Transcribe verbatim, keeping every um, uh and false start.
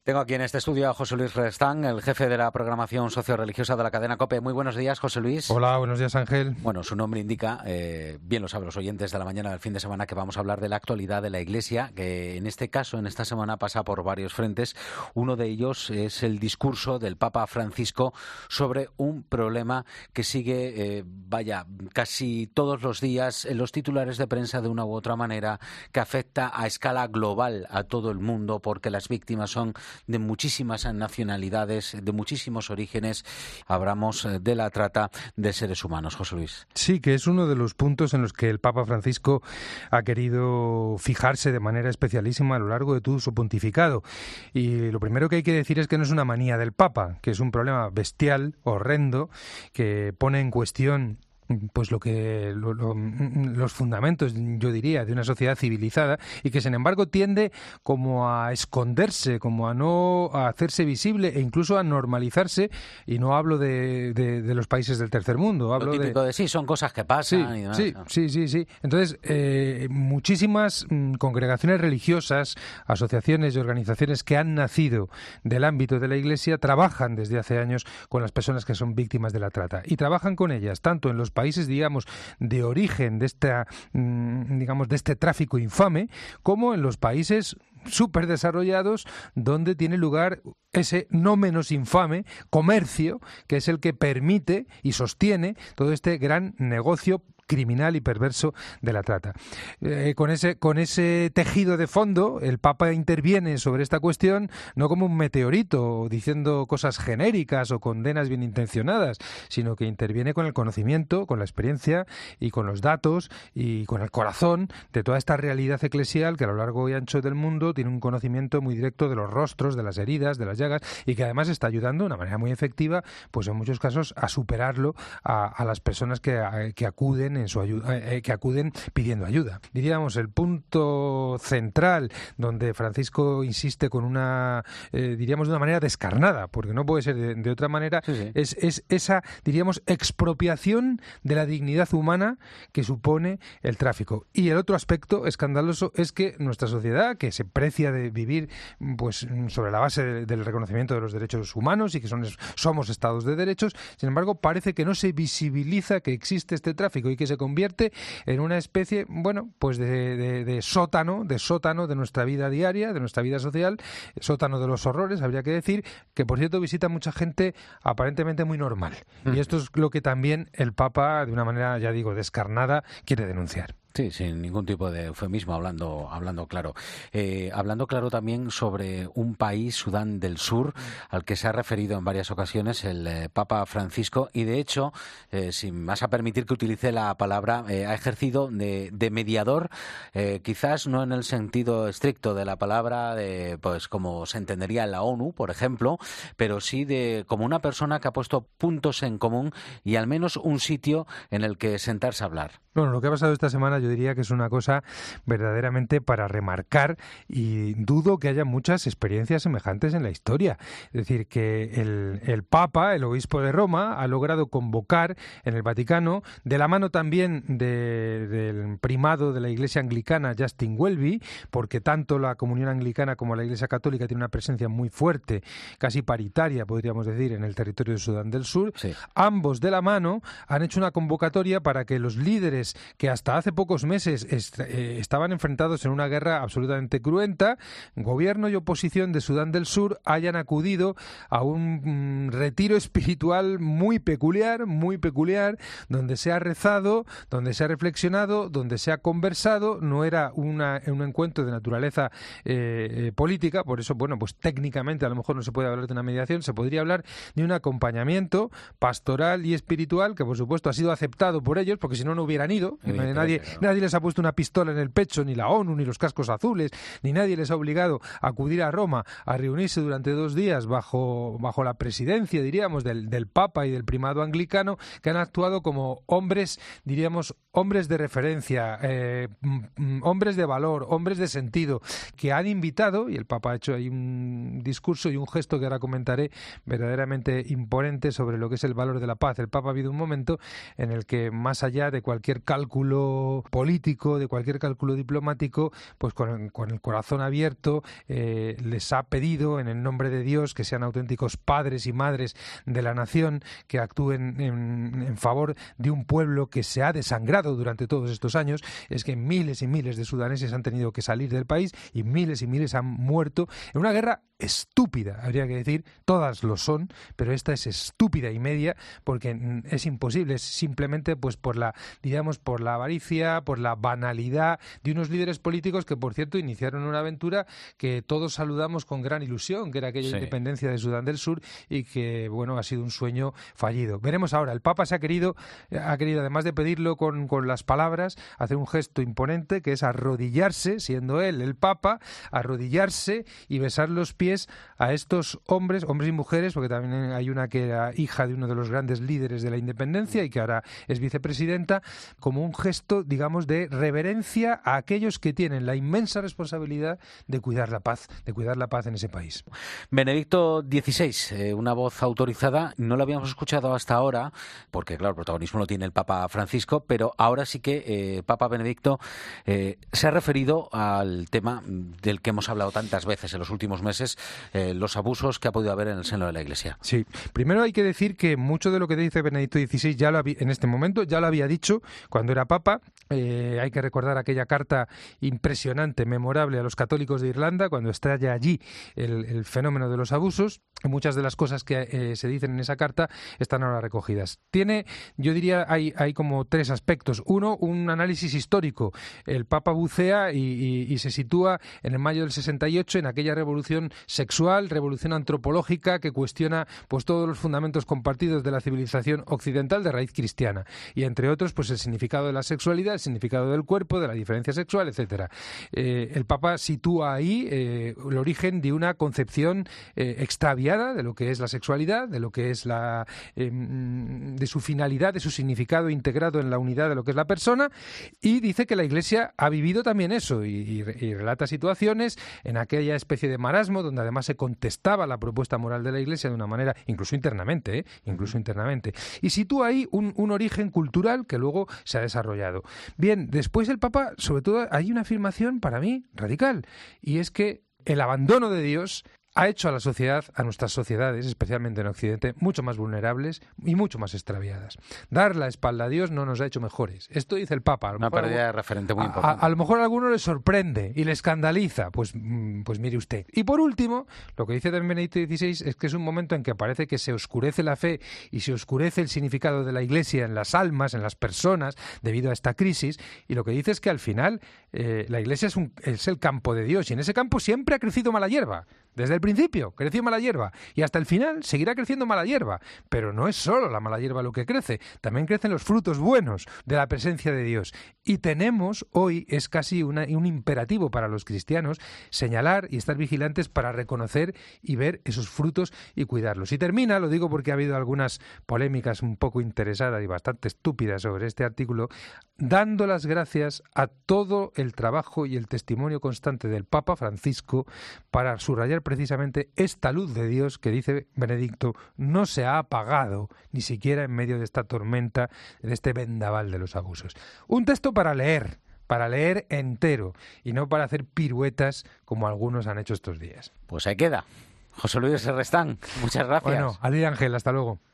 Tengo aquí en este estudio a José Luis Restán, el jefe de la programación socio-religiosa de la cadena COPE. Muy buenos días, José Luis. Hola, buenos días, Ángel. Bueno, su nombre indica, eh, bien lo saben los oyentes de la mañana del fin de semana, que vamos a hablar de la actualidad de la Iglesia, que en este caso, en esta semana, pasa por varios frentes. Uno de ellos es el discurso del Papa Francisco sobre un problema que sigue, eh, vaya, casi todos los días en los titulares de prensa de una u otra manera, que afecta a escala global a todo el mundo, porque las víctimas son de muchísimas nacionalidades, de muchísimos orígenes. Hablamos de la trata de seres humanos, José Luis. Sí, que es uno de los puntos en los que el Papa Francisco ha querido fijarse de manera especialísima a lo largo de todo su pontificado. Y lo primero que hay que decir es que no es una manía del Papa, que es un problema bestial, horrendo, que pone en cuestión pues lo que lo, lo, los fundamentos, yo diría, de una sociedad civilizada, y que sin embargo tiende como a esconderse, como a no a hacerse visible e incluso a normalizarse. Y no hablo de, de, de los países del tercer mundo, hablo lo típico de, de sí, son cosas que pasan. Sí, y demás, sí, ¿no? sí, sí, sí. Entonces, eh, muchísimas mm, congregaciones religiosas, asociaciones y organizaciones que han nacido del ámbito de la Iglesia trabajan desde hace años con las personas que son víctimas de la trata, y trabajan con ellas tanto en los países, digamos, de origen de esta, mmm, digamos, de este tráfico infame, como en los países súper desarrollados donde tiene lugar ese no menos infame comercio, que es el que permite y sostiene todo este gran negocio criminal y perverso de la trata. Eh, con ese con ese tejido de fondo, el Papa interviene sobre esta cuestión no como un meteorito diciendo cosas genéricas o condenas bien intencionadas, sino que interviene con el conocimiento, con la experiencia y con los datos y con el corazón de toda esta realidad eclesial que a lo largo y ancho del mundo tiene un conocimiento muy directo de los rostros, de las heridas, de las llagas, y que además está ayudando de una manera muy efectiva, pues en muchos casos, a superarlo a, a las personas que, a, que acuden en su ayuda, eh, que acuden pidiendo ayuda. Diríamos, el punto central donde Francisco insiste con una, eh, diríamos de una manera descarnada, porque no puede ser de, de otra manera, sí, sí. Es, es esa, diríamos, expropiación de la dignidad humana que supone el tráfico. Y el otro aspecto escandaloso es que nuestra sociedad, que se precia de vivir pues sobre la base de, del reconocimiento de los derechos humanos y que son, somos estados de derechos, sin embargo parece que no se visibiliza que existe este tráfico y que se convierte en una especie, bueno, pues de, de, de sótano, de sótano de nuestra vida diaria, de nuestra vida social, sótano de los horrores, habría que decir, que por cierto visita mucha gente aparentemente muy normal. Mm. Y esto es lo que también el Papa, de una manera, ya digo, descarnada, quiere denunciar. Sí, sin ningún tipo de eufemismo, hablando, hablando claro. Eh, hablando claro también sobre un país, Sudán del Sur, al que se ha referido en varias ocasiones el eh, Papa Francisco, y de hecho, eh, si me vas a permitir que utilice la palabra, eh, ha ejercido de, de mediador, eh, quizás no en el sentido estricto de la palabra, de, pues como se entendería en la ONU, por ejemplo, pero sí de como una persona que ha puesto puntos en común y al menos un sitio en el que sentarse a hablar. Bueno, lo que ha pasado esta semana yo diría que es una cosa verdaderamente para remarcar, y dudo que haya muchas experiencias semejantes en la historia. Es decir, que el, el Papa, el obispo de Roma, ha logrado convocar en el Vaticano, de la mano también de, del primado de la Iglesia anglicana, Justin Welby, porque tanto la comunión anglicana como la Iglesia católica tiene una presencia muy fuerte, casi paritaria, podríamos decir, en el territorio de Sudán del Sur. Sí. Ambos de la mano han hecho una convocatoria para que los líderes que hasta hace pocos meses est- eh, estaban enfrentados en una guerra absolutamente cruenta, gobierno y oposición de Sudán del Sur, hayan acudido a un mm, retiro espiritual muy peculiar, muy peculiar, donde se ha rezado, donde se ha reflexionado, donde se ha conversado. No era una, un encuentro de naturaleza eh, eh, política, por eso, bueno, pues técnicamente a lo mejor no se puede hablar de una mediación, se podría hablar de un acompañamiento pastoral y espiritual que, por supuesto, ha sido aceptado por ellos, porque si no, no hubieran ido. Nadie, claro. nadie les ha puesto una pistola en el pecho, ni la ONU, ni los cascos azules, ni nadie les ha obligado a acudir a Roma a reunirse durante dos días bajo, bajo la presidencia, diríamos, del, del Papa y del primado anglicano, que han actuado como hombres, diríamos, hombres de referencia, eh, hombres de valor, hombres de sentido, que han invitado, y el Papa ha hecho ahí un discurso y un gesto que ahora comentaré, verdaderamente imponente sobre lo que es el valor de la paz. El Papa ha habido un momento en el que, más allá de cualquier cálculo político, de cualquier cálculo diplomático, pues con, con el corazón abierto eh, les ha pedido en el nombre de Dios que sean auténticos padres y madres de la nación, que actúen en, en favor de un pueblo que se ha desangrado durante todos estos años. Es que miles y miles de sudaneses han tenido que salir del país y miles y miles han muerto en una guerra estúpida, habría que decir, todas lo son, pero esta es estúpida y media porque es imposible, es simplemente pues por la, digamos, por la avaricia, por la banalidad de unos líderes políticos que, por cierto, iniciaron una aventura que todos saludamos con gran ilusión, que era aquella sí. independencia de Sudán del Sur, y que, bueno, ha sido un sueño fallido. Veremos ahora, el Papa se ha querido, ha querido además de pedirlo con, con las palabras, hacer un gesto imponente, que es arrodillarse, siendo él el Papa, arrodillarse y besar los pies a estos hombres, hombres y mujeres, porque también hay una que era hija de uno de los grandes líderes de la independencia y que ahora es vicepresidenta, como un gesto, digamos, de reverencia a aquellos que tienen la inmensa responsabilidad de cuidar la paz, de cuidar la paz en ese país. Benedicto dieciséis, eh, una voz autorizada, no la habíamos escuchado hasta ahora, porque claro, el protagonismo lo tiene el Papa Francisco, pero ahora sí que eh, Papa Benedicto eh, se ha referido al tema del que hemos hablado tantas veces en los últimos meses, Eh, los abusos que ha podido haber en el seno de la Iglesia. Sí, primero hay que decir que mucho de lo que dice Benedicto dieciséis ya lo había, en este momento ya lo había dicho cuando era Papa. Eh, hay que recordar aquella carta impresionante, memorable a los católicos de Irlanda, cuando estalla allí el, el fenómeno de los abusos. Muchas de las cosas que eh, se dicen en esa carta están ahora recogidas. Tiene, yo diría, hay, hay como tres aspectos. Uno, un análisis histórico. El Papa bucea y, y, y se sitúa en el mayo del sesenta y ocho en aquella revolución sexual, revolución antropológica que cuestiona pues todos los fundamentos compartidos de la civilización occidental de raíz cristiana, y entre otros pues el significado de la sexualidad, el significado del cuerpo, de la diferencia sexual, etcétera. Eh, el Papa sitúa ahí eh, el origen de una concepción eh, extraviada de lo que es la sexualidad, de lo que es la eh, de su finalidad, de su significado integrado en la unidad de lo que es la persona, y dice que la Iglesia ha vivido también eso y, y, y relata situaciones en aquella especie de marasmo donde además se contestaba la propuesta moral de la Iglesia de una manera, incluso internamente, ¿eh? incluso internamente, y sitúa ahí un, un origen cultural que luego se ha desarrollado. Bien, después el Papa, sobre todo, hay una afirmación para mí radical, y es que el abandono de Dios ha hecho a la sociedad, a nuestras sociedades, especialmente en Occidente, mucho más vulnerables y mucho más extraviadas. Dar la espalda a Dios no nos ha hecho mejores. Esto dice el Papa. A lo Una mejor pérdida a, de referente muy a, importante. A, a lo mejor a alguno le sorprende y le escandaliza. Pues, pues mire usted. Y por último, lo que dice también Benedicto dieciséis es que es un momento en que parece que se oscurece la fe y se oscurece el significado de la Iglesia en las almas, en las personas, debido a esta crisis. Y lo que dice es que al final eh, la Iglesia es, un, es el campo de Dios, y en ese campo siempre ha crecido mala hierba. Desde el principio creció mala hierba y hasta el final seguirá creciendo mala hierba, pero no es solo la mala hierba lo que crece, también crecen los frutos buenos de la presencia de Dios, y tenemos hoy, es casi una, un imperativo para los cristianos, señalar y estar vigilantes para reconocer y ver esos frutos y cuidarlos. Y termina, lo digo porque ha habido algunas polémicas un poco interesadas y bastante estúpidas sobre este artículo, dando las gracias a todo el trabajo y el testimonio constante del Papa Francisco para subrayar precisamente esta luz de Dios que, dice Benedicto, no se ha apagado ni siquiera en medio de esta tormenta, de este vendaval de los abusos. Un texto para leer, para leer entero y no para hacer piruetas como algunos han hecho estos días. Pues ahí queda. José Luis Restán, muchas gracias. Bueno, Adi Ángel, hasta luego.